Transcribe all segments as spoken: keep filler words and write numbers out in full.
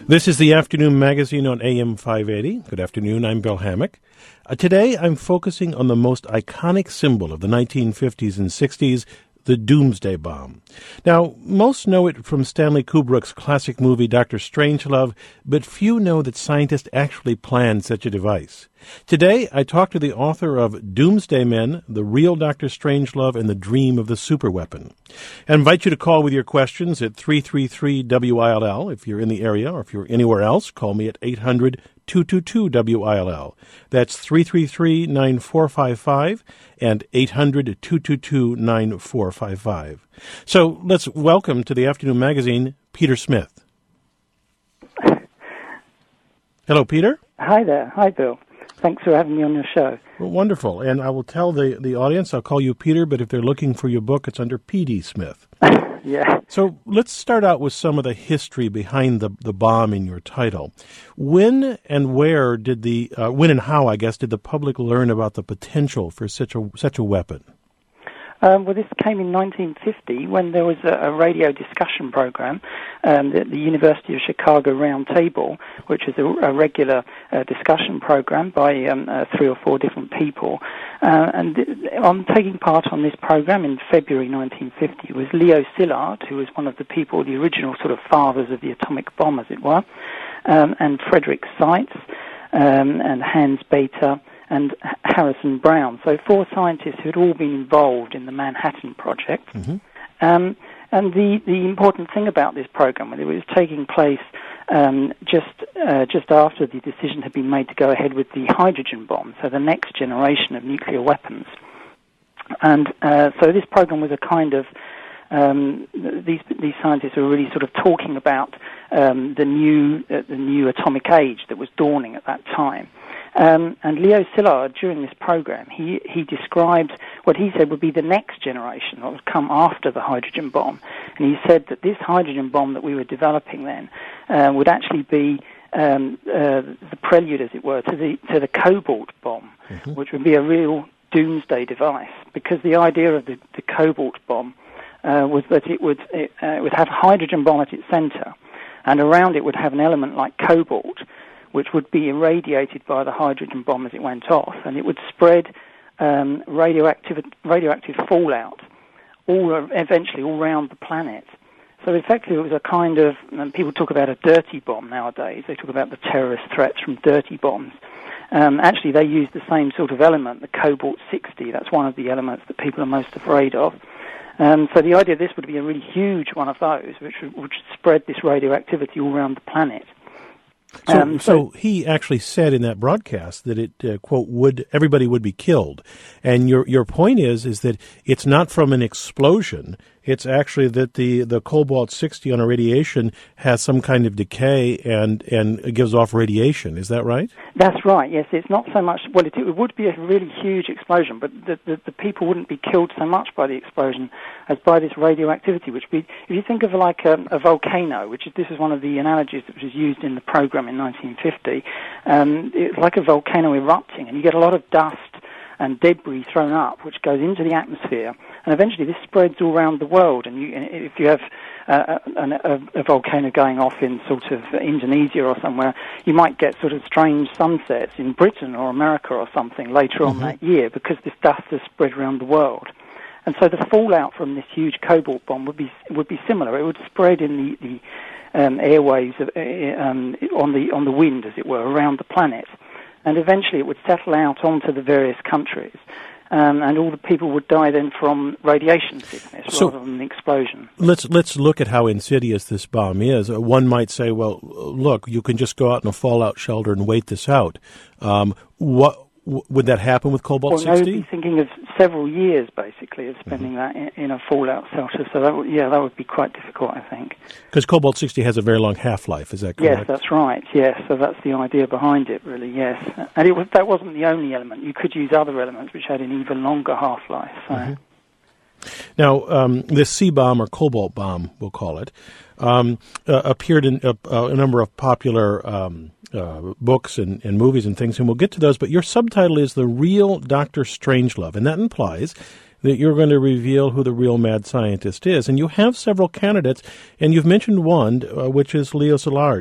This is the Afternoon Magazine on A M five eighty. Good afternoon, I'm Bill Hammack. Uh, today I'm focusing on the most iconic symbol of the nineteen fifties and sixties, the Doomsday Bomb. Now, most know it from Stanley Kubrick's classic movie Doctor Strangelove, but few know that scientists actually planned such a device. Today, I talk to the author of Doomsday Men, The Real Doctor Strangelove, and the Dream of the Superweapon. I invite you to call with your questions at three three three W I L L. If you're in the area or if you're anywhere else, call me at eight hundred two two two W I L L. That's three three three nine four five five and eight hundred two two two nine four five five. So let's welcome to the Afternoon Magazine, Peter Smith. Hello, Peter. Hi there. Hi, Bill. Thanks for having me on your show. Well, wonderful. And I will tell the, the audience, I'll call you Peter, but if they're looking for your book, it's under P D Smith. Yeah. So let's start out with some of the history behind the, the bomb in your title. When and where did the, uh, when and how, I guess, did the public learn about the potential for such a such a weapon? Um, well, this came in nineteen fifty when there was a, a radio discussion program um, at the University of Chicago Round Table, which is a, a regular uh, discussion program by um, uh, three or four different people. Uh, and on taking part on this program in February nineteen fifty was Leo Szilard, who was one of the people, the original sort of fathers of the atomic bomb, as it were, um, and Frederick Seitz um, and Hans Bethe and Harrison Brown. So four scientists who had all been involved in the Manhattan Project. Mm-hmm. Um, and the, the important thing about this program, it was taking place um, just uh, just after the decision had been made to go ahead with the hydrogen bomb, so the next generation of nuclear weapons. And uh, so this program was a kind of Um, these these scientists were really sort of talking about um, the new uh, the new atomic age that was dawning at that time. Um, and Leo Szilard, during this program, he he described what he said would be the next generation, what would come after the hydrogen bomb. And he said that this hydrogen bomb that we were developing then uh, would actually be um, uh, the prelude, as it were, to the to the cobalt bomb, mm-hmm. which would be a real doomsday device, because the idea of the, the cobalt bomb Uh, was that it would it, uh, it would have a hydrogen bomb at its center, and around it would have an element like cobalt, which would be irradiated by the hydrogen bomb as it went off, and it would spread um, radioactive radioactive fallout all eventually all around the planet. So effectively, it was a kind of, and people talk about a dirty bomb nowadays. They talk about the terrorist threats from dirty bombs. Um, actually, they use the same sort of element, the cobalt sixty. That's one of the elements that people are most afraid of. Um, so the idea of this would be a really huge one of those, which would, would spread this radioactivity all around the planet. So, um, so, so he actually said in that broadcast that it, uh, quote, would everybody would be killed. And your your point is is that it's not from an explosion. It's actually that the, the cobalt sixty on a radiation has some kind of decay and, and it gives off radiation. Is that right? That's right, yes. It's not so much, well, it, it would be a really huge explosion, but the, the, the people wouldn't be killed so much by the explosion as by this radioactivity, which be, if you think of like a, a volcano, which is, this is one of the analogies that was used in the program in nineteen fifty, um, it's like a volcano erupting, and you get a lot of dust and debris thrown up, which goes into the atmosphere, and eventually this spreads all around the world. And you, if you have uh, a, a, a volcano going off in sort of Indonesia or somewhere, you might get sort of strange sunsets in Britain or America or something later mm-hmm. on that year, because this dust has spread around the world. And so the fallout from this huge cobalt bomb would be would be similar. It would spread in the, the um, airwaves of, uh, um, on the on the wind, as it were, around the planet. And eventually it would settle out onto the various countries, um, and all the people would die then from radiation sickness so rather than the explosion. Let's let's look at how insidious this bomb is. Uh, one might say, well, look, you can just go out in a fallout shelter and wait this out. Um, what w- would that happen with cobalt well, sixty? Well, they'd be thinking of several years, basically, of spending mm-hmm. that in, in a fallout shelter. So that would, yeah, that would be quite difficult, I think. Because cobalt sixty has a very long half-life, is that correct? Yes, that's right, yes. So that's the idea behind it, really, yes. And it was, that wasn't the only element. You could use other elements which had an even longer half-life. So. Mm-hmm. Now, um, this C-bomb, or cobalt bomb, we'll call it, um, uh, appeared in a, a number of popular um, uh, books and, and movies and things, and we'll get to those, but your subtitle is The Real Doctor Strangelove, and that implies that you're going to reveal who the real mad scientist is. And you have several candidates, and you've mentioned one, uh, which is Leo Szilard.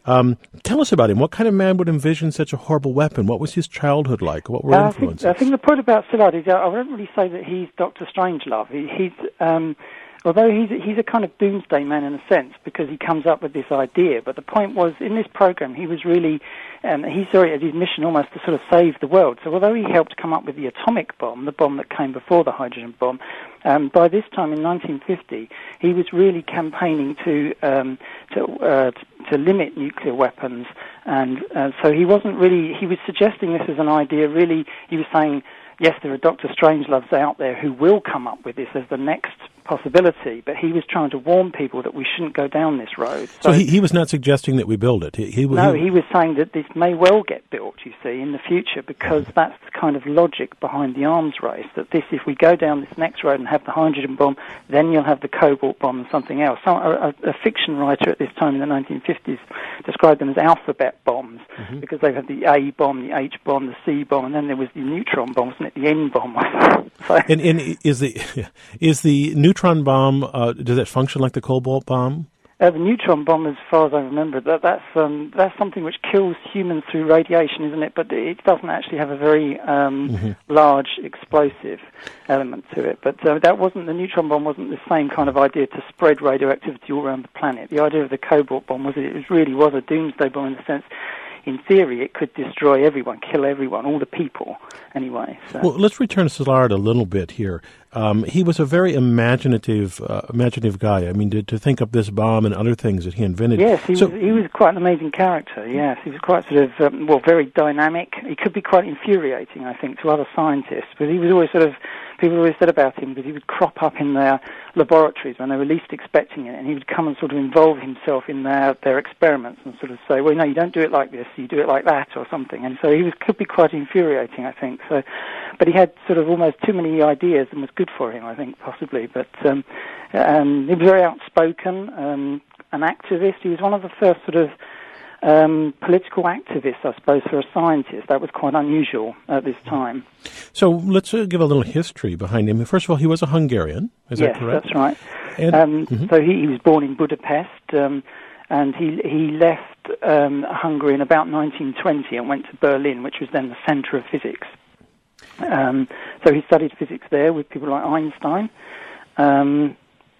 Um, tell us about him. What kind of man would envision such a horrible weapon? What was his childhood like? What were Uh, influences? I think, I think the point about Szilard is, uh, I wouldn't really say that he's Doctor Strangelove. He, he's, um, although he's he's a kind of doomsday man in a sense because he comes up with this idea. But the point was, in this program, he was really, um, he saw it as his mission almost to sort of save the world. So although he helped come up with the atomic bomb, the bomb that came before the hydrogen bomb, um, by this time in nineteen fifty, he was really campaigning to um, to, uh, to limit nuclear weapons. And uh, so he wasn't really, he was suggesting this as an idea, really, he was saying, yes, there are Doctor Strangeloves out there who will come up with this as the next possibility, but he was trying to warn people that we shouldn't go down this road. So, so he, he was not suggesting that we build it? He, he, no, he, he was saying that this may well get built, you see, in the future, because that's the kind of logic behind the arms race, that this, if we go down this next road and have the hydrogen bomb, then you'll have the cobalt bomb and something else. So a, a, a fiction writer at this time in the nineteen fifties described them as alphabet bombs, mm-hmm. because they had the A bomb, the H bomb, the C bomb, and then there was the neutron bomb, wasn't it, the N bomb. so, and, and is the is the neutron bomb, uh, does it function like the cobalt bomb? Uh, the neutron bomb, as far as I remember, that, that's um, that's something which kills humans through radiation, isn't it? But it doesn't actually have a very um, mm-hmm. large explosive element to it. But uh, that wasn't the neutron bomb. Wasn't the same kind of idea to spread radioactivity all around the planet. The idea of the cobalt bomb was that it really was a doomsday bomb in the sense. In theory, it could destroy everyone, kill everyone, all the people, anyway. So. Well, let's return to Szilard a little bit here. Um, he was a very imaginative, uh, imaginative guy. I mean, to, to think up this bomb and other things that he invented. Yes, he so, was. He was quite an amazing character. Yes, he was quite sort of um, well, very dynamic. He could be quite infuriating, I think, to other scientists. But he was always sort of. People always said about him that he would crop up in their laboratories when they were least expecting it, and he would come and sort of involve himself in their their experiments and sort of say, well, no, you don't do it like this, you do it like that, or something. And so he was could be quite infuriating, I think. So, but he had sort of almost too many ideas and was good for him, I think, possibly. But um, um, he was very outspoken, um, an activist. He was one of the first sort of Um, political activist, I suppose, for a scientist. That was quite unusual at this time. So let's uh, give a little history behind him. First of all, he was a Hungarian, is yes, that correct? That's right. And, um, mm-hmm. So he, he was born in Budapest, um, and he he left um, Hungary in about nineteen twenty and went to Berlin, which was then the centre of physics. Um, so he studied physics there with people like Einstein, um,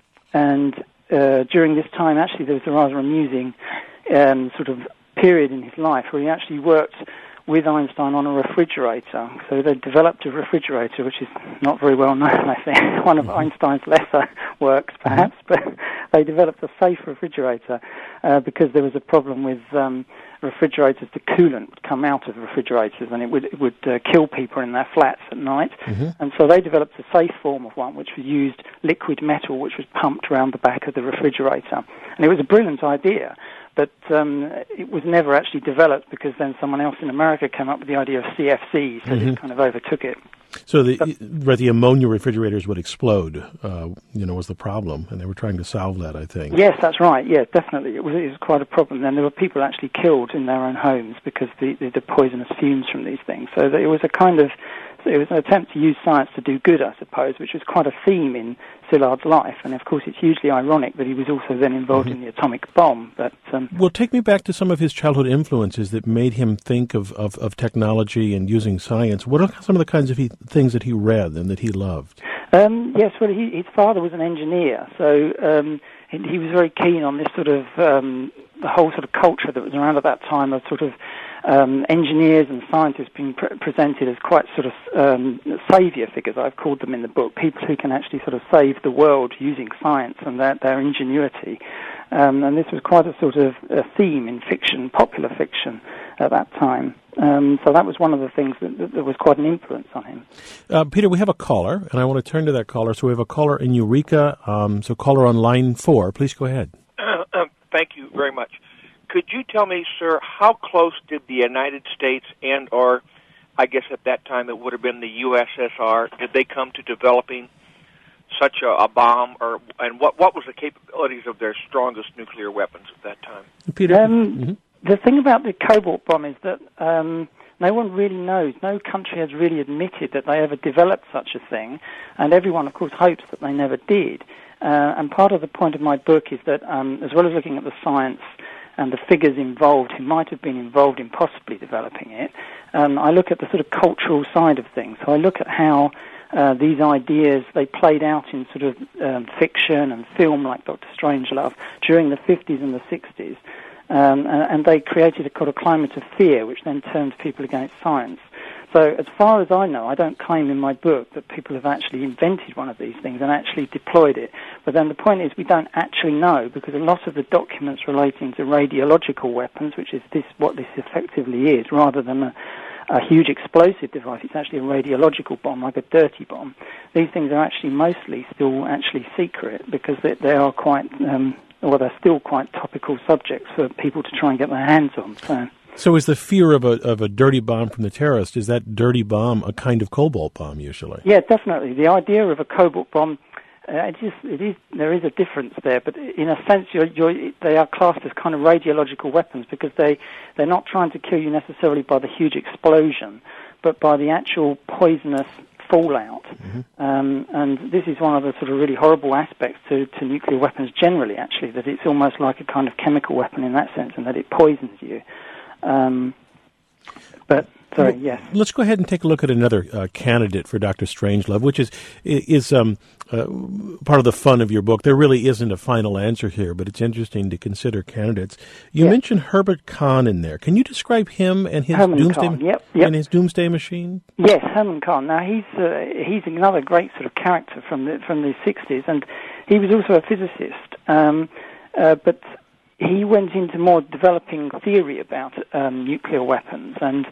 and uh, during this time, actually, there was a rather amusing Um, sort of period in his life where he actually worked with Einstein on a refrigerator. So they developed a refrigerator, which is not very well known, I think, one of mm-hmm. Einstein's lesser works, perhaps, mm-hmm. but they developed a safe refrigerator uh, because there was a problem with um, refrigerators. The coolant would come out of the refrigerators and it would, it would uh, kill people in their flats at night. Mm-hmm. And so they developed a safe form of one, which was used liquid metal, which was pumped around the back of the refrigerator. And it was a brilliant idea. But um, it was never actually developed because then someone else in America came up with the idea of C F C, so mm-hmm. it kind of overtook it. So the but, the ammonia refrigerators would explode, uh, you know, was the problem, and they were trying to solve that, I think. Yes, that's right. Yeah, definitely. It was, it was quite a problem. And there were people actually killed in their own homes because the, the, the poisonous fumes from these things. So it was a kind of, it was an attempt to use science to do good, I suppose, which was quite a theme in Szilard's life. And of course, it's hugely ironic that he was also then involved mm-hmm. in the atomic bomb. But um, well, take me back to some of his childhood influences that made him think of, of, of technology and using science. What are some of the kinds of he, things that he read and that he loved? Um, yes, well, he, his father was an engineer, so um, he, he was very keen on this sort of um, the whole sort of culture that was around at that time of sort of um, engineers and scientists being pre- presented as quite sort of um, saviour figures. I've called them in the book, people who can actually sort of save the world using science and their, their ingenuity. Um, and this was quite a sort of a theme in fiction, popular fiction at that time. Um, so that was one of the things that, that, that was quite an influence on him. Uh, Peter, we have a caller, and I want to turn to that caller. So we have a caller in Eureka. Um, so caller on line four. Please go ahead. Uh, uh, thank you very much. Could you tell me, sir, how close did the United States and or, I guess at that time it would have been the U S S R, did they come to developing such a, a bomb, or and what what was the capabilities of their strongest nuclear weapons at that time? Peter? Um, mm-hmm. The thing about the cobalt bomb is that um, no one really knows. No country has really admitted that they ever developed such a thing, and everyone, of course, hopes that they never did. Uh, and part of the point of my book is that, um, as well as looking at the science and the figures involved who might have been involved in possibly developing it, um, I look at the sort of cultural side of things. So I look at how uh, these ideas, they played out in sort of um, fiction and film like Doctor Strangelove during the fifties and the sixties, um, and, and they created a kind of climate of fear which then turned people against science. So as far as I know, I don't claim in my book that people have actually invented one of these things and actually deployed it. But then the point is we don't actually know, because a lot of the documents relating to radiological weapons, which is this what this effectively is, rather than a, a huge explosive device, it's actually a radiological bomb, like a dirty bomb. These things are actually mostly still actually secret because they, they are quite, um, well, they're still quite topical subjects for people to try and get their hands on. So. So is the fear of a of a dirty bomb from the terrorist, is that dirty bomb a kind of cobalt bomb usually? Yeah, definitely. The idea of a cobalt bomb, uh, it is, it is, there is a difference there, but in a sense you're, you're, they are classed as kind of radiological weapons because they, they're not trying to kill you necessarily by the huge explosion, but by the actual poisonous fallout. Mm-hmm. Um, and this is one of the sort of really horrible aspects to, to nuclear weapons generally, actually, that it's almost like a kind of chemical weapon in that sense, and that it poisons you. Um, but sorry, yes. Let's go ahead and take a look at another uh, candidate for Doctor Strangelove, which is is um, uh, part of the fun of your book. There really isn't a final answer here, but it's interesting to consider candidates. You yes. mentioned Herbert Kahn in there. Can you describe him and his Herman doomsday Kahn, yep, yep. and his doomsday machine? Yes, Herman Kahn. Now he's uh, he's another great sort of character from the from the sixties, and he was also a physicist, um, uh, but. He went into more developing theory about um, nuclear weapons, and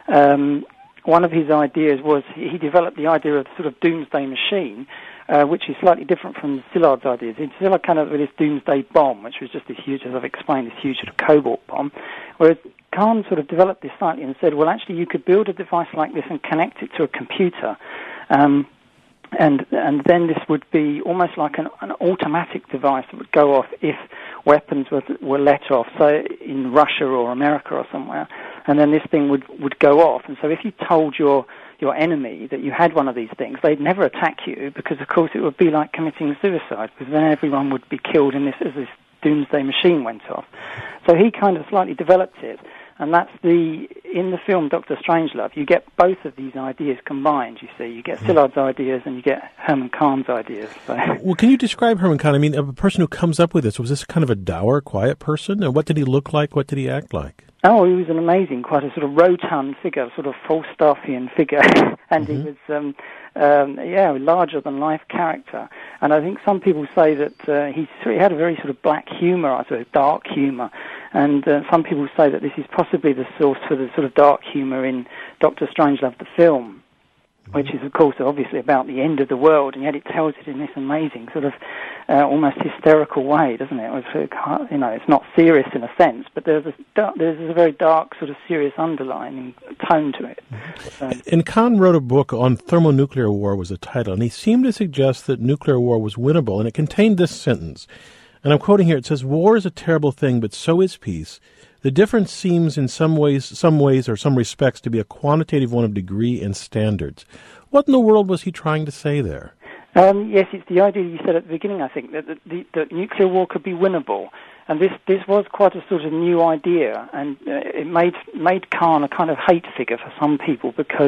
um, one of his ideas was he developed the idea of sort of doomsday machine, uh, which is slightly different from Szilard's ideas. Szilard kind of this doomsday bomb, which was just this huge, as I've explained, this huge sort of cobalt bomb, whereas Kahn sort of developed this slightly and said, well, actually, you could build a device like this and connect it to a computer. Um, And and then this would be almost like an, an automatic device that would go off if weapons were were let off, so in Russia or America or somewhere, and then this thing would, would go off. And so if you told your your enemy that you had one of these things, they'd never attack you because, of course, it would be like committing suicide, because then everyone would be killed in this as this doomsday machine went off. So he kind of slightly developed it. And that's the, in the film Doctor Strangelove, you get both of these ideas combined, you see. You get Szilard's ideas and you get Herman Kahn's ideas. So. Well, can you describe Herman Kahn? I mean, a person who comes up with this, was this kind of a dour, quiet person? And what did he look like? What did he act like? Oh, he was an amazing, quite a sort of rotund figure, sort of Falstaffian figure. and mm-hmm. he was, um, um, yeah, a larger-than-life character. And I think some people say that uh, he, he had a very sort of black humour, sort of dark humour. And uh, some people say that this is possibly the source for the sort of dark humour in Doctor Strangelove, the film, which is, of course, obviously about the end of the world, and yet it tells it in this amazing sort of uh, almost hysterical way, doesn't it? It's, you know, it's not serious in a sense, but there's a, there's a very dark, sort of serious underlying tone to it. So. And Kahn wrote a book on thermonuclear war, was the title, and he seemed to suggest that nuclear war was winnable, and it contained this sentence. And I'm quoting here, it says, "War is a terrible thing, but so is peace. The difference seems in some ways, some ways or some respects to be a quantitative one of degree and standards." What in the world was he trying to say there? Um, yes, it's the idea you said at the beginning, I think, that, that, the, that nuclear war could be winnable. And this, this was quite a sort of new idea, and uh, it made, made Kahn a kind of hate figure for some people, because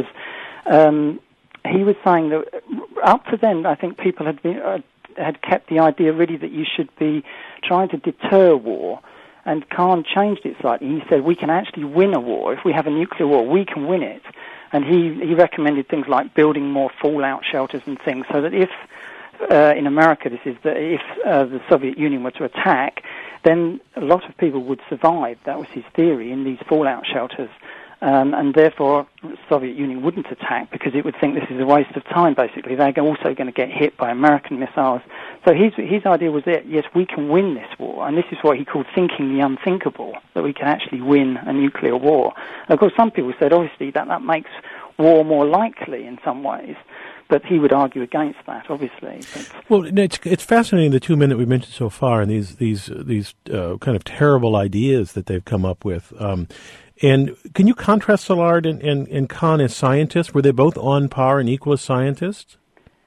um, he was saying that up to then, I think people had been... Uh, had kept the idea really that you should be trying to deter war, and Kahn changed it slightly. He said we can actually win a war. If we have a nuclear war, we can win it. And he, he recommended things like building more fallout shelters and things, so that if, uh, in America this is, that if uh, the Soviet Union were to attack, then a lot of people would survive. That was his theory, in these fallout shelters. Um, and therefore, the Soviet Union wouldn't attack because it would think this is a waste of time, basically. They're also going to get hit by American missiles. So his, his idea was that, yes, we can win this war, and this is what he called thinking the unthinkable, that we can actually win a nuclear war. And of course, some people said, obviously, that that makes war more likely in some ways, but he would argue against that, obviously. But well, it's it's fascinating, the two men that we mentioned so far, and these, these, these uh, kind of terrible ideas that they've come up with. Um, And can you contrast Szilard and, and, and Kahn as scientists? Were they both on par and equal as scientists?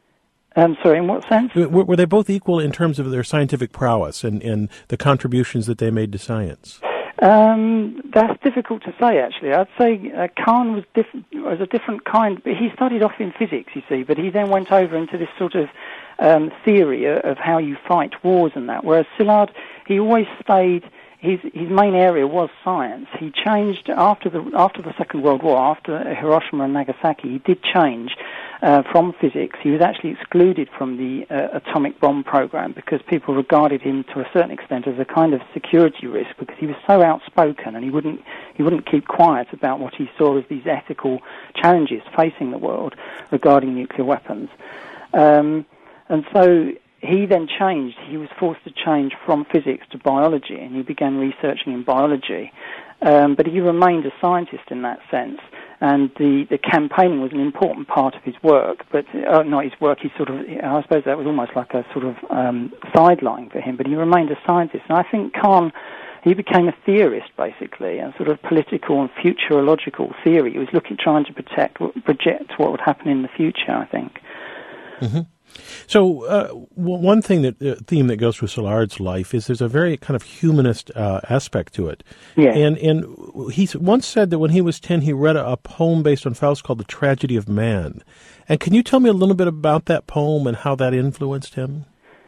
Um, sorry, in what sense? Were, were they both equal in terms of their scientific prowess and, and the contributions that they made to science? Um, that's difficult to say, actually. I'd say uh, Kahn was, diff- was a different kind. He started off in physics, you see, but he then went over into this sort of um, theory of, of how you fight wars and that, whereas Szilard, he always stayed... His his main area was science. He changed after the after the Second World War, after Hiroshima and Nagasaki. He did change uh, from physics. He was actually excluded from the uh, atomic bomb program because people regarded him to a certain extent as a kind of security risk because he was so outspoken and he wouldn't he wouldn't keep quiet about what he saw as these ethical challenges facing the world regarding nuclear weapons. Um, and so. He then changed. He was forced to change from physics to biology, and he began researching in biology. Um, but he remained a scientist in that sense, and the, the campaigning was an important part of his work. But uh, not his work. He sort of, I suppose, that was almost like a sort of um, sideline for him. But he remained a scientist, and I think Kahn. He became a theorist, basically, a sort of political and futurological theory. He was looking, trying to protect, project what would happen in the future, I think. Mm-hmm. So uh, w- one thing that uh, theme that goes through Szilard's life is there's a very kind of humanist uh, aspect to it. Yeah. And and he once said that when he was ten, he read a, a poem based on Faust called "The Tragedy of Man." And can you tell me a little bit about that poem and how that influenced him?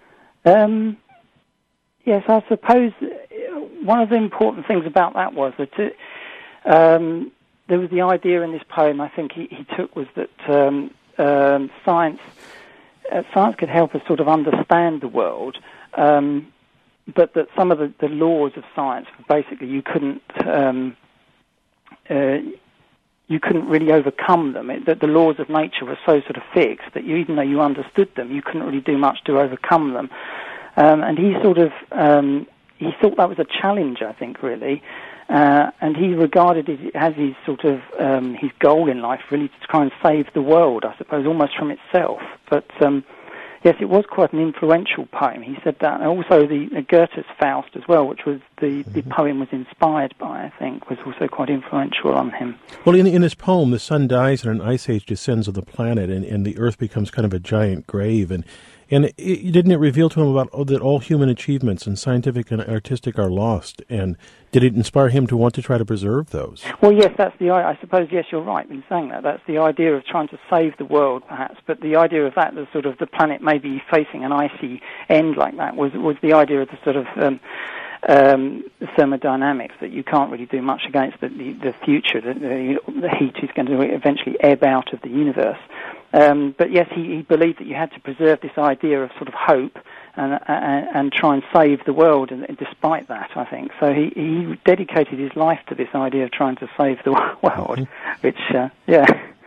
Um, yes, I suppose one of the important things about that was that it, um, there was the idea in this poem. I think he, he took was that um, um, science. Uh, science could help us sort of understand the world, um, but that some of the, the laws of science, basically, you couldn't um, uh, you couldn't really overcome them. It, that the laws of nature were so sort of fixed that you, even though you understood them, you couldn't really do much to overcome them. Um, and he sort of um, he thought that was a challenge, I think, really. Uh, and he regarded it as his sort of um, his goal in life, really, to try and save the world, I suppose, almost from itself. But um, yes, it was quite an influential poem. He said that. And also, the, the Goethe's Faust as well, which was the, mm-hmm. the poem was inspired by, I think, was also quite influential on him. Well, in in this poem, the sun dies and an ice age descends on the planet, and, and the earth becomes kind of a giant grave. And And it, it, didn't it reveal to him about oh, that all human achievements and scientific and artistic are lost? And did it inspire him to want to try to preserve those? Well, yes, that's the. I suppose yes, you're right in saying that. That's the idea of trying to save the world, perhaps. But the idea of that, the sort of the planet maybe facing an icy end like that, was was the idea of the sort of um, um, thermodynamics that you can't really do much against the the, the future. The, the, the heat is going to eventually ebb out of the universe. Um, but yes, he, he believed that you had to preserve this idea of sort of hope and and, and try and save the world, and, and despite that, I think. So he, he dedicated his life to this idea of trying to save the world, mm-hmm. which, uh, yeah.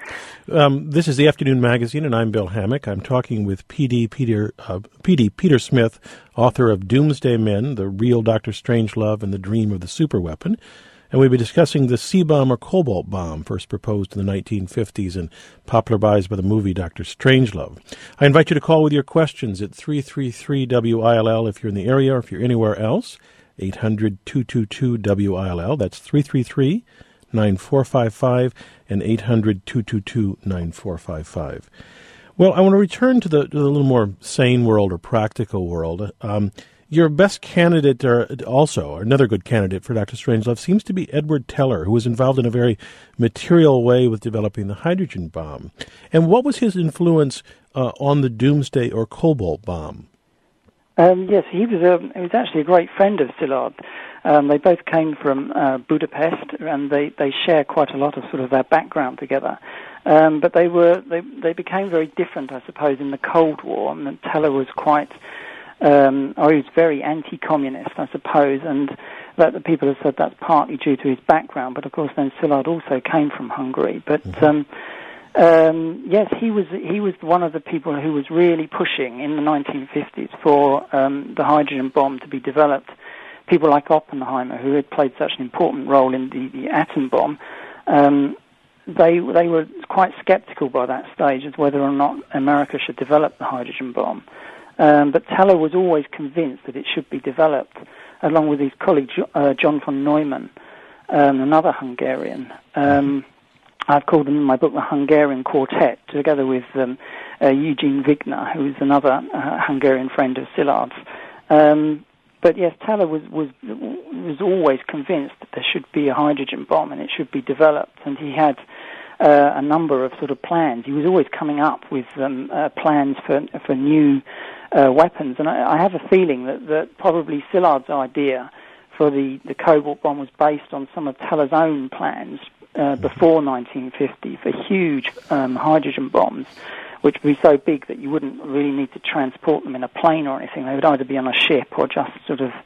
Um, this is the Afternoon Magazine, and I'm Bill Hammack. I'm talking with P D Peter uh, P D Peter Smith, author of Doomsday Men, The Real Doctor Strangelove, and the Dream of the Superweapon. And we'll be discussing the C-bomb or cobalt bomb, first proposed in the nineteen fifties and popularized by the movie Doctor Strangelove. I invite you to call with your questions at three three three W I L L if you're in the area or if you're anywhere else, eight hundred two two two W I L L. That's three three three nine four five five and eight hundred two two two nine four five five. Well, I want to return to the, to the little more sane world or practical world. Um, Your best candidate, or also another good candidate for Doctor Strangelove, seems to be Edward Teller, who was involved in a very material way with developing the hydrogen bomb. And what was his influence uh, on the Doomsday or cobalt bomb? Um, yes, he was a, he was actually a great friend of Szilard. Um, they both came from uh, Budapest, and they, they share quite a lot of sort of their background together. Um, but they were they they became very different, I suppose, in the Cold War. And Teller was quite. Um, or he was very anti-communist, I suppose, and that the people have said that's partly due to his background. But of course, then Szilard also came from Hungary. But mm-hmm. um, um, yes, he was he was one of the people who was really pushing in the nineteen fifties for um, the hydrogen bomb to be developed. People like Oppenheimer, who had played such an important role in the, the atom bomb, um, they they were quite sceptical by that stage as whether or not America should develop the hydrogen bomb. Um, but Teller was always convinced that it should be developed, along with his colleague uh, John von Neumann, um, another Hungarian. Um, I've called them in my book the Hungarian Quartet, together with um, uh, Eugene Wigner, who is another uh, Hungarian friend of Szilard's. Um, but yes, Teller was, was was always convinced that there should be a hydrogen bomb and it should be developed, and he had uh, a number of sort of plans. He was always coming up with um, uh, plans for for new uh, weapons, and I, I have a feeling that, that probably Szilard's idea for the, the cobalt bomb was based on some of Teller's own plans uh, before nineteen fifty for huge um, hydrogen bombs, which would be so big that you wouldn't really need to transport them in a plane or anything. They would either be on a ship or just sort of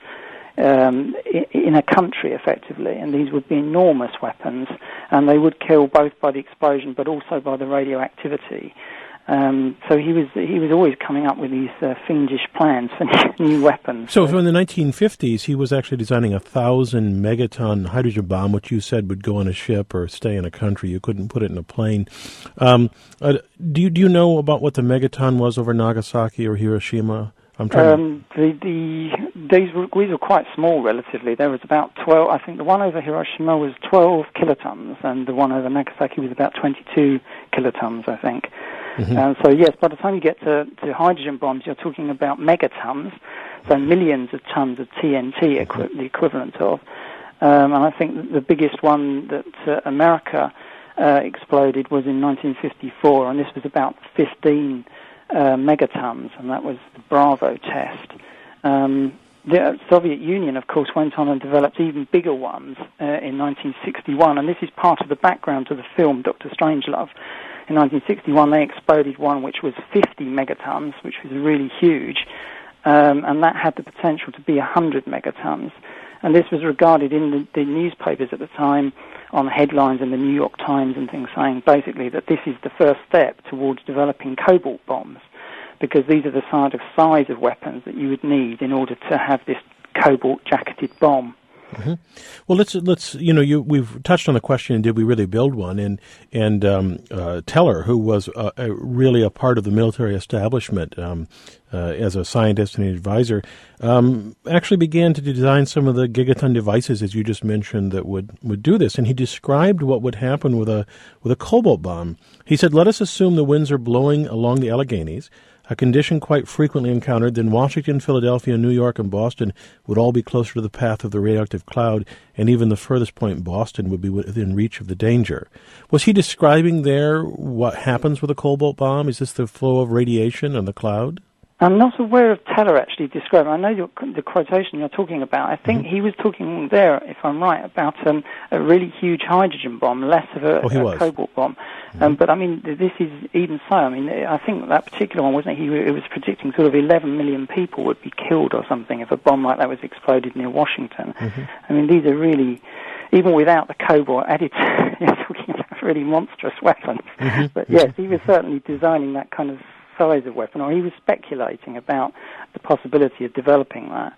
um, in a country, effectively. And these would be enormous weapons, and they would kill both by the explosion but also by the radioactivity. Um, so he was he was always coming up with these uh, fiendish plans for new weapons. So, so in the nineteen fifties, he was actually designing a thousand megaton hydrogen bomb, which you said would go on a ship or stay in a country. You couldn't put it in a plane. Um, uh, do you do you know about what the megaton was over Nagasaki or Hiroshima? I'm trying. Um, to... the, the these were, these were quite small relatively. There was about twelve. I think the one over Hiroshima was twelve kilotons, and the one over Nagasaki was about twenty-two kilotons, I think. Mm-hmm. Um, so yes, by the time you get to, to hydrogen bombs, you're talking about megatons, so millions of tons of T N T, equi- the equivalent of. Um, and I think the biggest one that uh, America uh, exploded was in nineteen fifty-four, and this was about fifteen uh, megatons, and that was the Bravo test. Um, the Soviet Union, of course, went on and developed even bigger ones uh, in nineteen sixty-one, and this is part of the background to the film Doctor Strangelove. In nineteen sixty-one, they exploded one which was fifty megatons, which was really huge, um, and that had the potential to be one hundred megatons. And this was regarded in the, the newspapers at the time on headlines in the New York Times and things saying basically that this is the first step towards developing cobalt bombs, because these are the sort of size of weapons that you would need in order to have this cobalt-jacketed bomb. Mm-hmm. Well, let's let's you know you we've touched on the question: did we really build one? And and um, uh, Teller, who was uh, a, really a part of the military establishment um, uh, as a scientist and an advisor, um, actually began to design some of the gigaton devices, as you just mentioned, that would, would do this. And he described what would happen with a with a cobalt bomb. He said, "Let us assume the winds are blowing along the Alleghenies, a condition quite frequently encountered, then Washington, Philadelphia, New York, and Boston would all be closer to the path of the radioactive cloud, and even the furthest point, Boston, would be within reach of the danger." Was he describing there what happens with a cobalt bomb? Is this the flow of radiation on the cloud? I'm not aware of Teller actually describing. I know your, the quotation you're talking about. I think mm-hmm. he was talking there, if I'm right, about um, a really huge hydrogen bomb, less of a, oh, a cobalt bomb. Mm-hmm. Um, but I mean, this is even so. I mean, I think that particular one, wasn't it? He it was predicting sort of eleven million people would be killed or something if a bomb like that was exploded near Washington. Mm-hmm. I mean, these are really, even without the cobalt added, you're talking about really monstrous weapons. Mm-hmm. But yes, he was certainly designing that kind of size of weapon, or he was speculating about the possibility of developing that.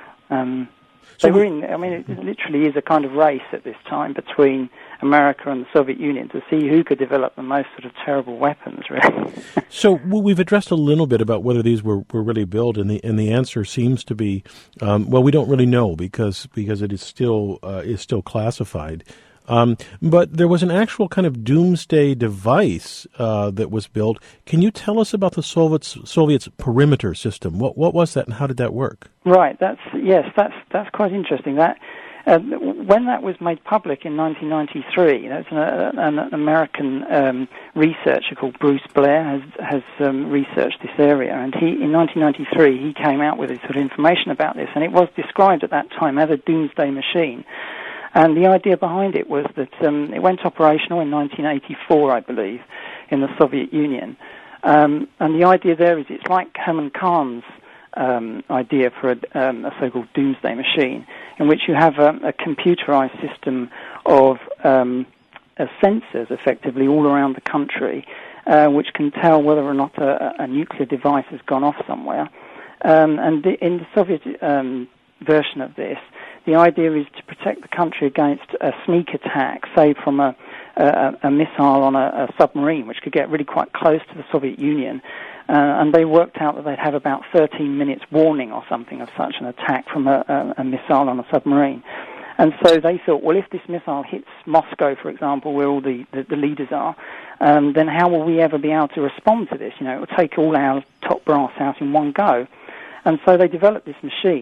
Um, so they were in, I mean, it literally is a kind of race at this time between America and the Soviet Union to see who could develop the most sort of terrible weapons, really. So well, we've addressed a little bit about whether these were, were really built, and the and the answer seems to be, um, well, we don't really know because because it is still uh, is still classified. Um, but there was an actual kind of doomsday device uh, that was built. Can you tell us about the Soviets, Soviets' perimeter system? What what was that, and how did that work? Right. That's yes. That's that's quite interesting. That uh, when that was made public in nineteen ninety-three, that's an, an, an American um, researcher called Bruce Blair has has um, researched this area, and he in nineteen ninety-three he came out with this sort of information about this, and it was described at that time as a doomsday machine. And the idea behind it was that um, it went operational in nineteen eighty-four, I believe, in the Soviet Union. Um, and the idea there is it's like Herman Kahn's um, idea for a, um, a so-called doomsday machine, in which you have a, a computerized system of um, uh, sensors, effectively, all around the country, uh, which can tell whether or not a, a nuclear device has gone off somewhere. Um, and the, in the Soviet um, version of this, the idea is to protect the country against a sneak attack, say from a, a, a missile on a, a submarine, which could get really quite close to the Soviet Union. Uh, and they worked out that they'd have about thirteen minutes warning or something of such an attack from a, a, a missile on a submarine. And so they thought, well, if this missile hits Moscow, for example, where all the, the, the leaders are, um, then how will we ever be able to respond to this? You know, it will take all our top brass out in one go. And so they developed this machine,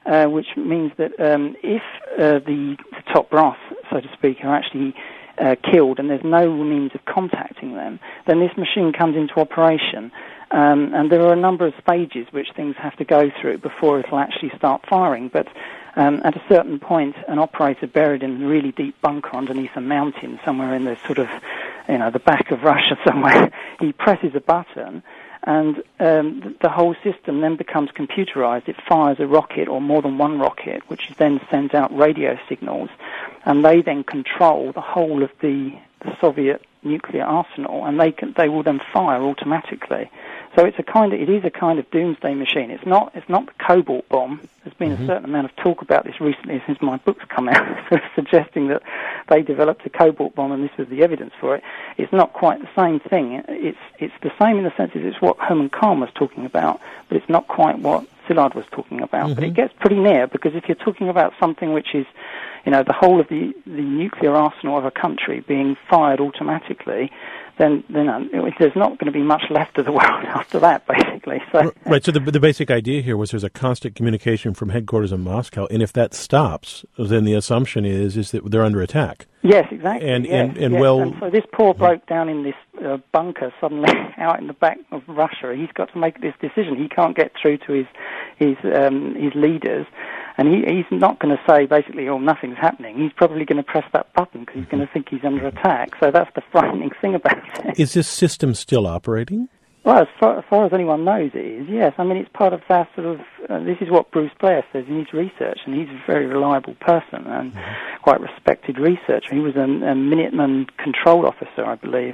uh, which means that um, if uh, the, the top brass, so to speak, are actually uh, killed and there's no means of contacting them, then this machine comes into operation. Um, and there are a number of stages which things have to go through before it'll actually start firing. But um, at a certain point, an operator buried in a really deep bunker underneath a mountain somewhere in the sort of, you know, the back of Russia somewhere, he presses a button, and um, the whole system then becomes computerized. It fires a rocket or more than one rocket, which then sends out radio signals, and they then control the whole of the, the Soviet nuclear arsenal, and they can, they will then fire automatically. So it's a kind of, it is a kind of doomsday machine. It's not it's not the cobalt bomb. There's been mm-hmm. a certain amount of talk about this recently since my book's come out, sort of suggesting that they developed a cobalt bomb and this was the evidence for it. It's not quite the same thing. It's it's the same in the sense that it's what Herman Kahn was talking about, but it's not quite what Szilard was talking about. Mm-hmm. But it gets pretty near, because if you're talking about something which is, you know, the whole of the, the nuclear arsenal of a country being fired automatically, then, then uh, there's not going to be much left of the world after that, basically. So, right, so the, the basic idea here was there's a constant communication from headquarters in Moscow, and if that stops, then the assumption is is that they're under attack. Yes, exactly. And, yes, and, and yes. well... And so this poor bloke down in this uh, bunker suddenly out in the back of Russia, he's got to make this decision. He can't get through to his his um, his leaders, and he, he's not going to say, basically, oh, nothing's happening. He's probably going to press that button because he's going to think he's under attack. So that's the frightening thing about it. Is this system still operating? Well, as far, as far as anyone knows, it is, yes. I mean, it's part of that sort of, uh, this is what Bruce Blair says in his research, and he's a very reliable person and mm-hmm. quite respected researcher. He was a, a Minuteman control officer, I believe.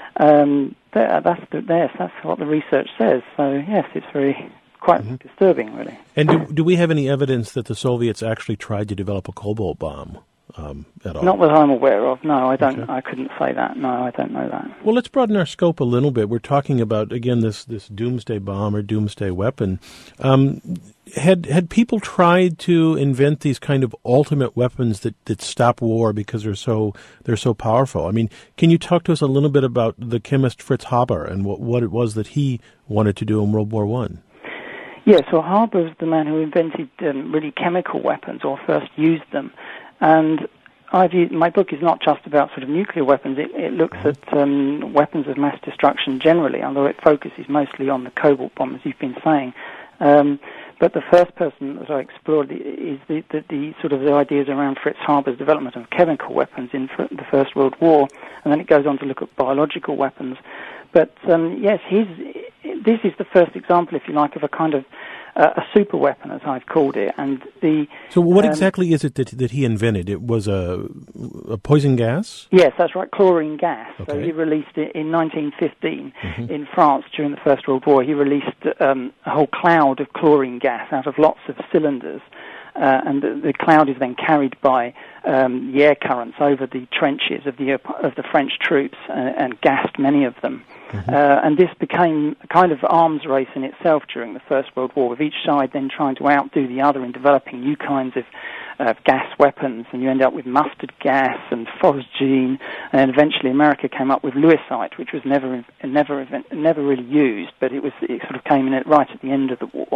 Um, that, that's, the, yes, that's what the research says. So, yes, it's very, quite mm-hmm. disturbing, really. And do, do we have any evidence that the Soviets actually tried to develop a cobalt bomb? Um, at all? Not that I'm aware of. No, I don't. Okay. I couldn't say that. No, I don't know that. Well, let's broaden our scope a little bit. We're talking about, again, this this doomsday bomb or doomsday weapon. Um, had had people tried to invent these kind of ultimate weapons that, that stop war because they're so they're so powerful? I mean, can you talk to us a little bit about the chemist Fritz Haber and what what it was that he wanted to do in World War One? Yes, well, Haber was the man who invented um, really chemical weapons, or first used them. And I've used, my book is not just about sort of nuclear weapons. It, it looks at um, weapons of mass destruction generally, although it focuses mostly on the cobalt bomb, as you've been saying. Um, but the first person that I explored is the, the, the sort of the ideas around Fritz Haber's development of chemical weapons in f- the First World War, and then it goes on to look at biological weapons. But um, yes, his, this is the first example, if you like, of a kind of Uh, a super weapon, as I've called it, and the. So, what um, exactly is it that that he invented? It was a a poison gas. Yes, that's right, chlorine gas. Okay. So he released it in nineteen fifteen mm-hmm. in France during the First World War. He released um, a whole cloud of chlorine gas out of lots of cylinders. Uh, and the, the cloud is then carried by um, the air currents over the trenches of the of the French troops uh, and gassed many of them. Mm-hmm. Uh, and this became a kind of arms race in itself during the First World War, with each side then trying to outdo the other in developing new kinds of uh, gas weapons. And you end up with mustard gas and phosgene, and eventually America came up with lewisite, which was never never never really used, but it was it sort of came in at, right at the end of the war.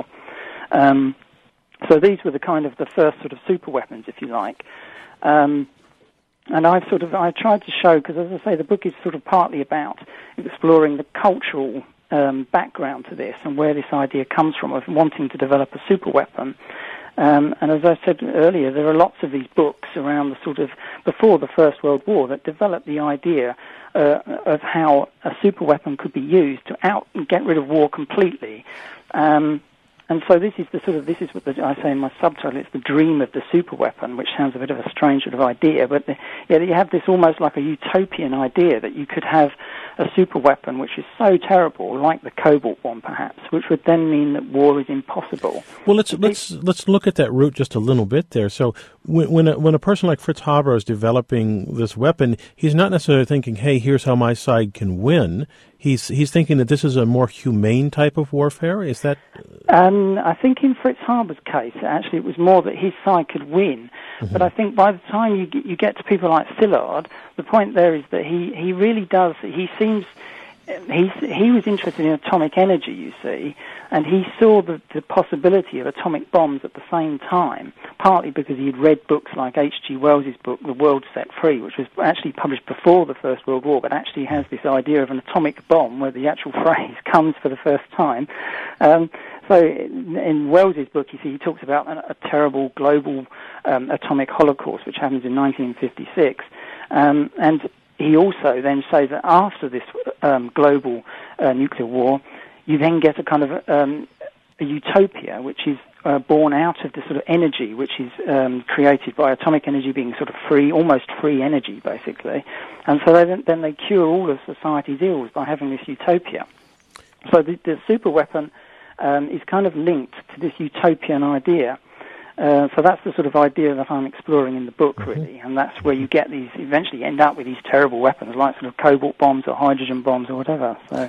Um, So these were the kind of the first sort of super weapons, if you like. Um, and I've sort of, I tried to show, because as I say, the book is sort of partly about exploring the cultural um, background to this and where this idea comes from of wanting to develop a super weapon. Um, and as I said earlier, there are lots of these books around the sort of, before the First World War, that developed the idea uh, of how a super weapon could be used to out get rid of war completely. Um, And so this is the sort of, this is what the, I say in my subtitle, it's the dream of the super weapon, which sounds a bit of a strange sort of idea, but the, yeah, you have this almost like a utopian idea that you could have a super weapon which is so terrible, like the cobalt bomb perhaps, which would then mean that war is impossible. Well, let's let's let's look at that route just a little bit there. So when when a, when a person like Fritz Haber is developing this weapon, he's not necessarily thinking, hey, here's how my side can win. He's he's thinking that this is a more humane type of warfare. Is that? Um, I think in Fritz Haber's case, actually, it was more that his side could win. Mm-hmm. But I think by the time you get, you get to people like Szilard, the point there is that he, he really does. He seems he's, he was interested in atomic energy, you see, and he saw the, the possibility of atomic bombs at the same time, partly because he had read books like H G Wells's book, The World Set Free, which was actually published before the First World War, but actually has this idea of an atomic bomb, where the actual phrase comes for the first time. Um, so in, in Wells's book, you see, he talks about a, a terrible global um, atomic holocaust, which happens in nineteen fifty-six, um, and he also then says that after this um, global uh, nuclear war, you then get a kind of um, a utopia, which is uh, born out of the sort of energy which is um, created by atomic energy being sort of free, almost free energy, basically. And so they, then they cure all of society's ills by having this utopia. So the, the super weapon um, is kind of linked to this utopian idea. Uh, so that's the sort of idea that I'm exploring in the book, mm-hmm. really, and that's where you get these, eventually end up with these terrible weapons, like sort of cobalt bombs or hydrogen bombs or whatever. So.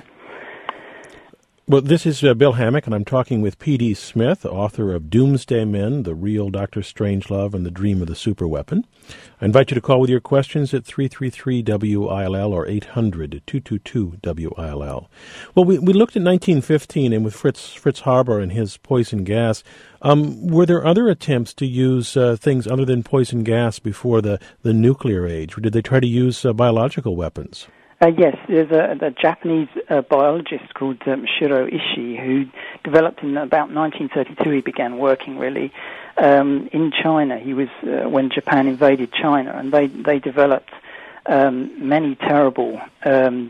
Well, this is uh, Bill Hammack, and I'm talking with P D Smith, author of Doomsday Men, The Real Doctor Strangelove, and The Dream of the Superweapon. I invite you to call with your questions at three three three W I L L or eight hundred two two two W I L L. Well, we, we looked at nineteen fifteen, and with Fritz Fritz Haber and his poison gas, um, were there other attempts to use uh, things other than poison gas before the, the nuclear age? Or did they try to use uh, biological weapons? Uh, yes, there's a, a Japanese uh, biologist called um, Shiro Ishii who developed in about nineteen thirty-two. He began working really um, in China. He was uh, when Japan invaded China, and they they developed um, many terrible um,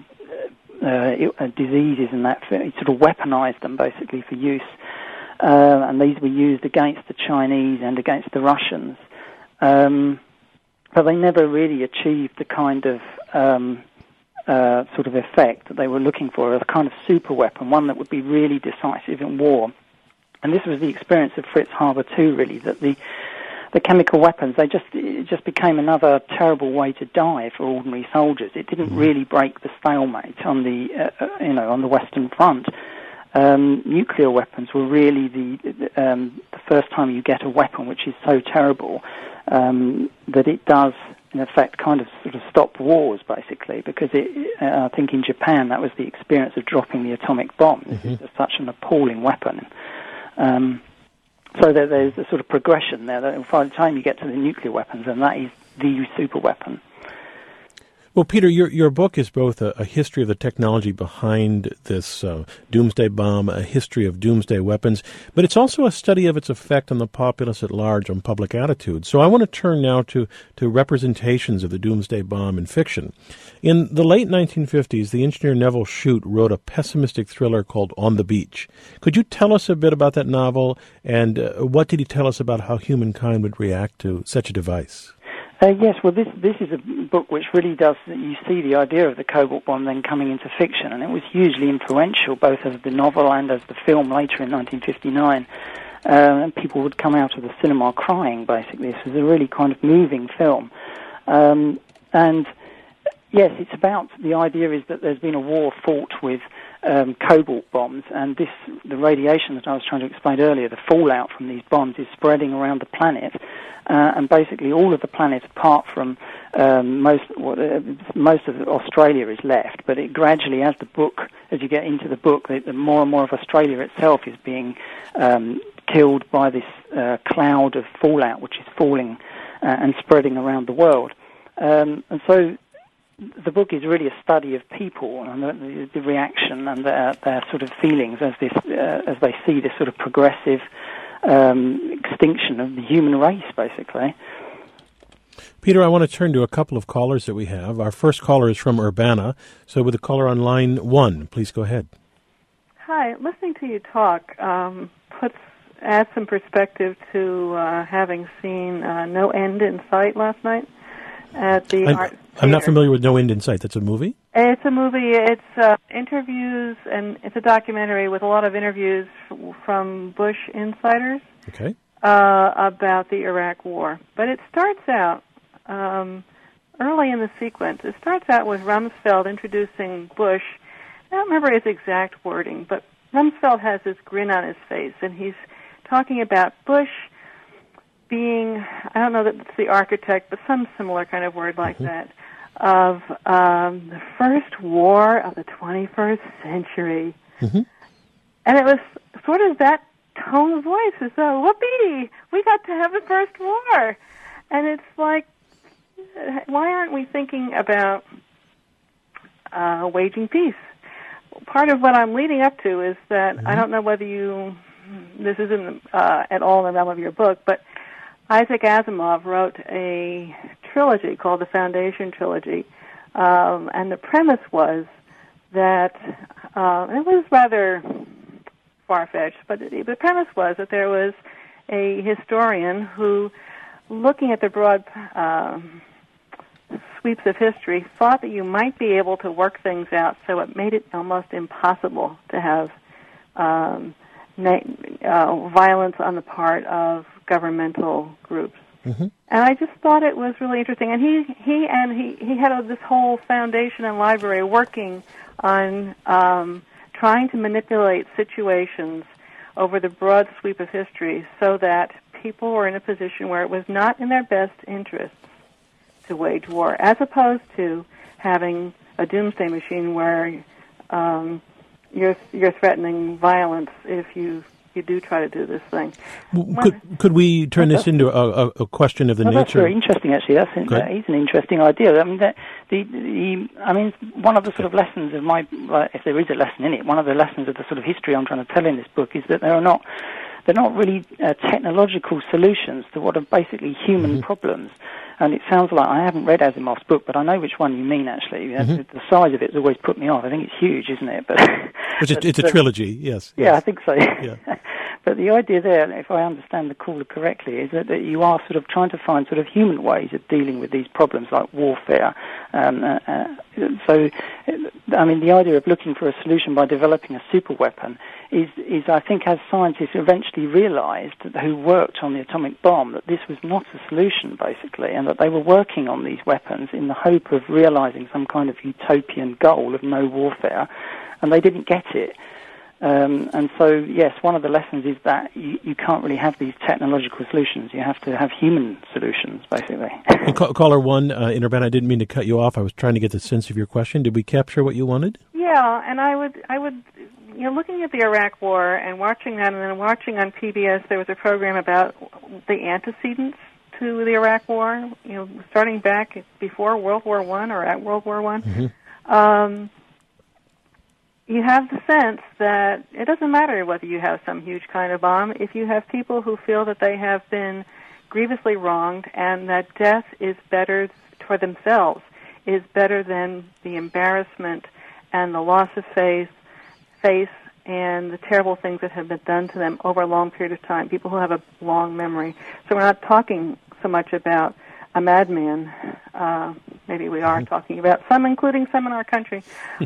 uh, diseases, and that he sort of weaponized them basically for use. Uh, and these were used against the Chinese and against the Russians, um, but they never really achieved the kind of um, Uh, sort of effect that they were looking for, a kind of super weapon, one that would be really decisive in war. And this was the experience of Fritz Haber too, really, that the the chemical weapons, they just it just became another terrible way to die for ordinary soldiers. It didn't really break the stalemate on the uh, you know on the Western Front. Um, nuclear weapons were really the um, the first time you get a weapon which is so terrible um, that it does, in effect, kind of sort of stop wars, basically, because it, uh, I think in Japan that was the experience of dropping the atomic bomb. Mm-hmm. This is such an appalling weapon. Um, so there, there's a sort of progression there that by the time you get to the nuclear weapons, and that is the super weapon. Well, Peter, your your book is both a, a history of the technology behind this uh, doomsday bomb, a history of doomsday weapons, but it's also a study of its effect on the populace at large, on public attitude. So I want to turn now to, to representations of the doomsday bomb in fiction. In the late nineteen fifties, the engineer Nevil Shute wrote a pessimistic thriller called On the Beach. Could you tell us a bit about that novel, and uh, what did he tell us about how humankind would react to such a device? Uh, yes, well, this this is a book which really does, you see the idea of the cobalt bomb then coming into fiction, and it was hugely influential, both as the novel and as the film later in nineteen fifty-nine. Uh, and people would come out of the cinema crying, basically. This was a really kind of moving film. Um, and, yes, it's about, the idea is that there's been a war fought with um, cobalt bombs, and this, the radiation that I was trying to explain earlier, the fallout from these bombs is spreading around the planet. Uh, and basically all of the planet, apart from um, most well, uh, most of Australia, is left. But it gradually, as the book, as you get into the book, the, the more and more of Australia itself is being um, killed by this uh, cloud of fallout, which is falling uh, and spreading around the world. Um, and so the book is really a study of people and the, the reaction and their, their sort of feelings as this uh, as they see this sort of progressive Um, extinction of the human race, basically. Peter, I want to turn to a couple of callers that we have. Our first caller is from Urbana. So with the caller on line one, please go ahead. Hi. Listening to you talk um, puts adds some perspective to uh, having seen uh, No End in Sight last night at the I'm, Art I'm not familiar with No End in Sight. That's a movie? It's a movie. It's uh, interviews, and it's a documentary with a lot of interviews f- from Bush insiders okay. uh, about the Iraq War. But it starts out um, early in the sequence. It starts out with Rumsfeld introducing Bush. I don't remember his exact wording, but Rumsfeld has this grin on his face, and he's talking about Bush being, I don't know that it's the architect, but some similar kind of word like mm-hmm. that, of um, the first war of the twenty-first century. Mm-hmm. And it was sort of that tone of voice, as though, whoopee, we got to have the first war. And it's like, why aren't we thinking about uh, waging peace? Part of what I'm leading up to is that, mm-hmm. I don't know whether you, this isn't uh, at all in the realm of your book, but Isaac Asimov wrote a trilogy called the Foundation Trilogy, um, and the premise was that, uh, it was rather far-fetched, but the, the premise was that there was a historian who, looking at the broad um, sweeps of history, thought that you might be able to work things out so it made it almost impossible to have um, na- uh, violence on the part of governmental groups. Mm-hmm. And I just thought it was really interesting. And he, he and he, he had a, this whole foundation and library working on um, trying to manipulate situations over the broad sweep of history so that people were in a position where it was not in their best interest to wage war, as opposed to having a doomsday machine where um, you're you're threatening violence if you you do try to do this thing. Could could we turn this into a, a question of the well, nature? That's very interesting, actually. That's an, that is an interesting idea. I mean, the, the, the I mean, one of the sort of lessons of my, well, if there is a lesson in it, one of the lessons of the sort of history I'm trying to tell in this book is that there are not, they're not really uh, technological solutions to what are basically human mm-hmm. problems. And it sounds like, I haven't read Asimov's book, but I know which one you mean, actually. Mm-hmm. The, the size of it has always put me off. I think it's huge, isn't it? But, Which is, but it's a but, trilogy, yes. Yeah, yes. I think so. Yeah. But the idea there, if I understand the caller correctly, is that, that you are sort of trying to find sort of human ways of dealing with these problems like warfare. Um, uh, uh, so, I mean, the idea of looking for a solution by developing a super weapon is, is I think, as scientists eventually realized who worked on the atomic bomb, that this was not a solution, basically, and that they were working on these weapons in the hope of realizing some kind of utopian goal of no warfare, and they didn't get it. Um, and so, yes, one of the lessons is that you, you can't really have these technological solutions. You have to have human solutions, basically. And ca- caller one, uh, Interben, I didn't mean to cut you off. I was trying to get the sense of your question. Did we capture what you wanted? Yeah, and I would, I would, you know, looking at the Iraq War and watching that, and then watching on P B S, there was a program about the antecedents to the Iraq War. You know, starting back before World War One or at World War One. Mm-hmm. Um, You have the sense that it doesn't matter whether you have some huge kind of bomb. If you have people who feel that they have been grievously wronged and that death is better for themselves, is better than the embarrassment and the loss of faith, face and the terrible things that have been done to them over a long period of time, people who have a long memory. So we're not talking so much about a madman. Uh, maybe we are talking about some, including some in our country.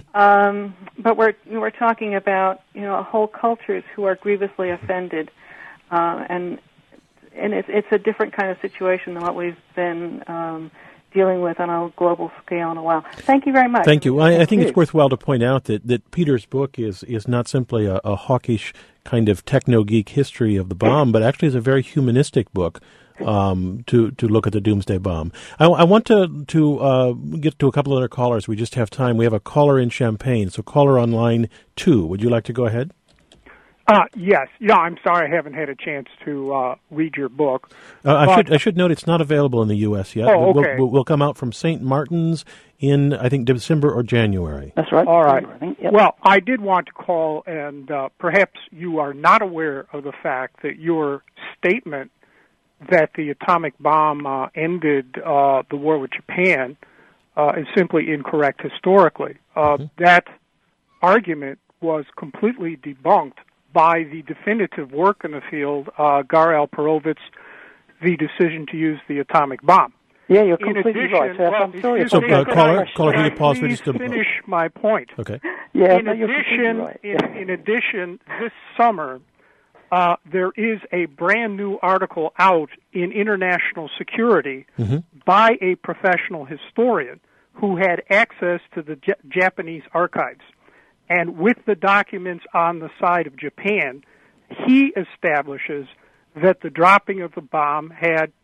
Um, but we're we're talking about, you know, whole cultures who are grievously offended, uh, and and it's it's a different kind of situation than what we've been um, dealing with on a global scale in a while. Thank you very much. Thank you. I, Thank I think you. it's worthwhile to point out that, that Peter's book is is not simply a, a hawkish kind of techno-geek history of the bomb, but actually is a very humanistic book. Um, to, to look at the Doomsday Bomb. I, I want to to uh, get to a couple other callers. We just have time. We have a caller in Champaign. So caller on line two. Would you like to go ahead? Uh, yes. Yeah, I'm sorry I haven't had a chance to uh, read your book. Uh, I but, should I should note it's not available in the U S yet. Oh, okay. We'll, we'll, we'll come out from Saint Martin's in, I think, December or January. That's right. All right. I think, yep. Well, I did want to call, and uh, perhaps you are not aware of the fact that your statement that the atomic bomb uh, ended uh, the war with Japan uh, is simply incorrect historically. Uh, mm-hmm. That argument was completely debunked by the definitive work in the field, uh, Gar Alperovitz, The Decision to Use the Atomic Bomb. Yeah, you're in completely addition, right. So well, I'm sorry. So, uh, caller, caller, can you I pause for please just a moment? finish my point. Okay. Yeah, in no, you're completely addition, right. in, in addition, this summer, Uh, there is a brand new article out in International Security mm-hmm. by a professional historian who had access to the J- Japanese archives. And with the documents on the side of Japan, he establishes that the dropping of the bomb had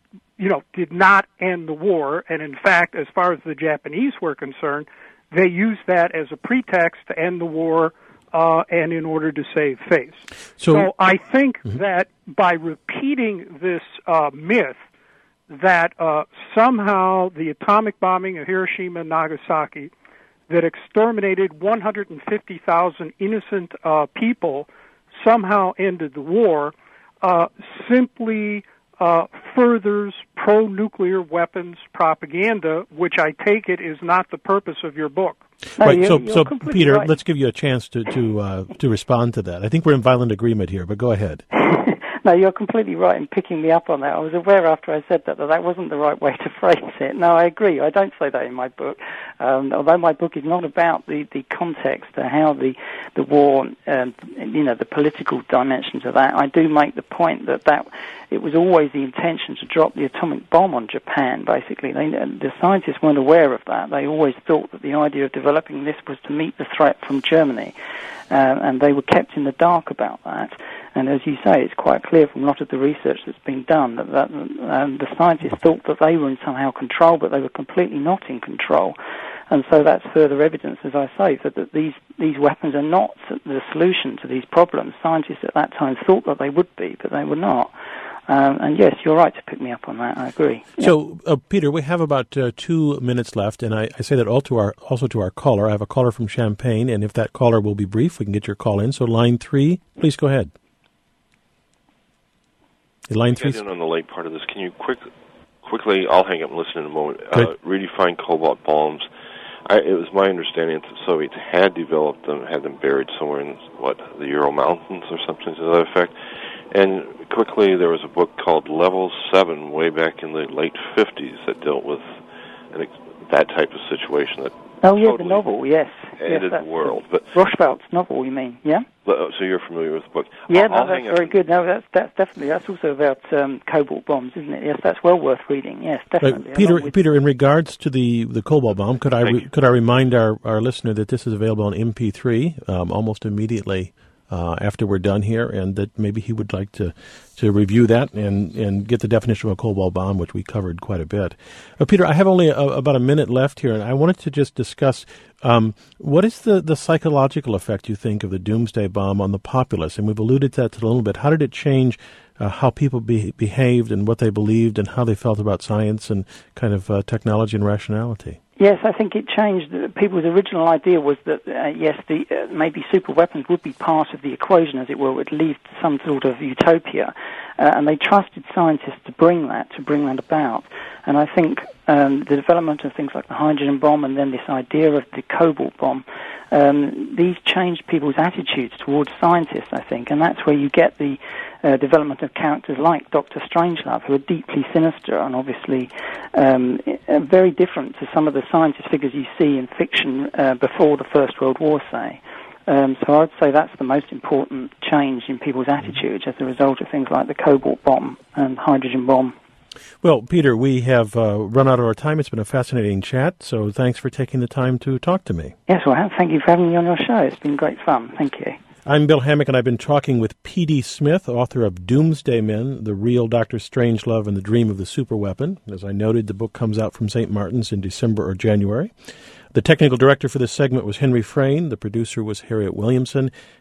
you know, did not end the war. And in fact, as far as the Japanese were concerned, they used that as a pretext to end the war uh, and in order to save face. So, so I think mm-hmm. that by repeating this uh, myth that uh, somehow the atomic bombing of Hiroshima and Nagasaki that exterminated one hundred fifty thousand innocent uh, people somehow ended the war uh, simply uh, furthers pro-nuclear weapons propaganda, which I take it is not the purpose of your book. No, right. you're, So, you're so Peter, right. let's give you a chance to to uh, to respond to that. I think we're in violent agreement here, but go ahead. No, you're completely right in picking me up on that. I was aware after I said that that that wasn't the right way to phrase it. No, I agree. I don't say that in my book. Um, although my book is not about the, the context of how the, the war, um, you know, the political dimensions of that, I do make the point that, that it was always the intention to drop the atomic bomb on Japan, basically. They, the scientists weren't aware of that. They always thought that the idea of developing this was to meet the threat from Germany. Uh, and they were kept in the dark about that. And as you say, it's quite clear from a lot of the research that's been done that, that um, the scientists thought that they were in somehow control, but they were completely not in control. And so that's further evidence, as I say, that, that these, these weapons are not the solution to these problems. Scientists at that time thought that they would be, but they were not. Um, and yes, you're right to pick me up on that. I agree. So, uh, Peter, we have about uh, two minutes left, and I, I say that all to our, also to our caller. I have a caller from Champaign, and if that caller will be brief, we can get your call in. So, line three, please go ahead. Line three. Get in on the late part of this. Can you quick, quickly? I'll hang up and listen in a moment. Uh, redefine cobalt bombs. I, it was my understanding that the Soviets had developed them, had them buried somewhere in what the Ural Mountains or something to that effect. And quickly, there was a book called Level Seven way back in the late fifties that dealt with an, that type of situation. That oh yeah, totally the novel, yes, ended yes, the world. But Rochevelt's novel, you mean? Yeah. So you're familiar with the book? Yeah, I'll, no, I'll that's very good. No, that's that's definitely that's also about um, cobalt bombs, isn't it? Yes, that's well worth reading. Yes, definitely. Right. Peter, Peter, in regards to the, the cobalt bomb, could I re- could I remind our, our listener that this is available on M P three um, almost immediately uh, after we're done here, and that maybe he would like to, to review that and, and get the definition of a cobalt bomb, which we covered quite a bit. Uh, Peter, I have only a, about a minute left here, and I wanted to just discuss um, what is the, the psychological effect, you think, of the doomsday bomb on the populace? And we've alluded to that a little bit. How did it change uh, how people be, behaved and what they believed and how they felt about science and kind of uh, technology and rationality? Yes, I think it changed. People's original idea was that, uh, yes, the, uh, maybe super weapons would be part of the equation, as it were, would lead to some sort of utopia. Uh, and they trusted scientists to bring that, to bring that about. And I think um, the development of things like the hydrogen bomb and then this idea of the cobalt bomb, um, these changed people's attitudes towards scientists, I think. And that's where you get the uh, development of characters like Doctor Strangelove, who are deeply sinister and obviously um, very different to some of the scientist figures you see in fiction uh, before the First World War, say. Um, so I would say that's the most important change in people's attitudes as a result of things like the cobalt bomb and hydrogen bomb. Well, Peter, we have uh, run out of our time. It's been a fascinating chat, so thanks for taking the time to talk to me. Yes, well, thank you for having me on your show. It's been great fun. Thank you. I'm Bill Hammack, and I've been talking with P D Smith, author of Doomsday Men, The Real Doctor Strangelove and the Dream of the Superweapon. As I noted, the book comes out from Saint Martin's in December or January. The technical director for this segment was Henry Frayne. The producer was Harriet Williamson.